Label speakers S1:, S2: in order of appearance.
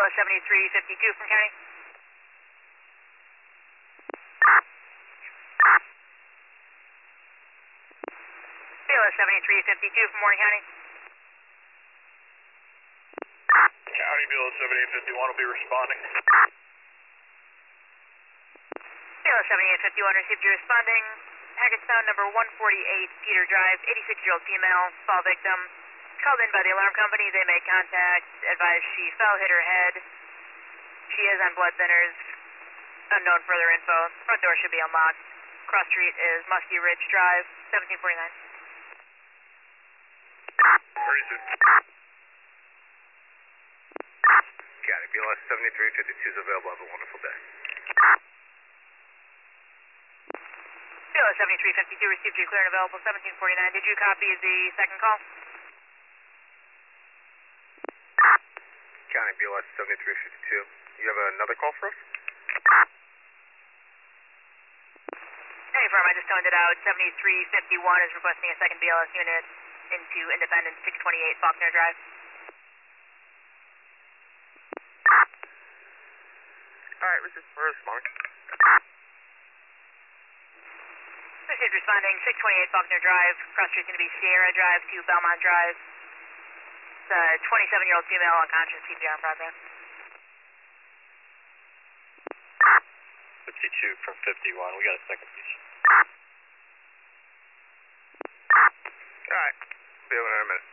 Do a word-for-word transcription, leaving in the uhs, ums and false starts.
S1: Kilo seventy-three fifty-two from county. Kilo seventy-three fifty-two from Warren County.
S2: County Kilo seventy-eight fifty-one will be responding.
S1: Kilo seventy-eight fifty-one received you responding. Package sound number one forty-eight, Peter Drive, eighty-six-year-old female, fall victim. Called in by the alarm company. They made contact, advised she fell, hit her head. She is on blood thinners. Unknown further info. Front door should be unlocked. Cross street is Muskie Ridge Drive, seventeen forty-nine.
S2: Pretty soon. County B L S seventy-three fifty-two is available. Have a wonderful day.
S1: B L S seventy-three fifty-two received you clear and available, seventeen forty-nine. Did you copy the second call?
S2: County B L S seventy-three fifty-two. You have another call for us?
S1: Hey, firm, I just toned it out. seventy-three fifty-one is requesting a second B L S unit into Independence six twenty-eight Faulkner Drive.
S2: Alright, this is for responding.
S1: Received responding, six twenty-eight Faulkner Drive. Cross street's going to be Sierra Drive to Belmont Drive. It's a twenty-seven-year-old female unconscious, C P R in progress.
S2: fifty-two from fifty-one, we got a second patient. Alright, be over in a minute.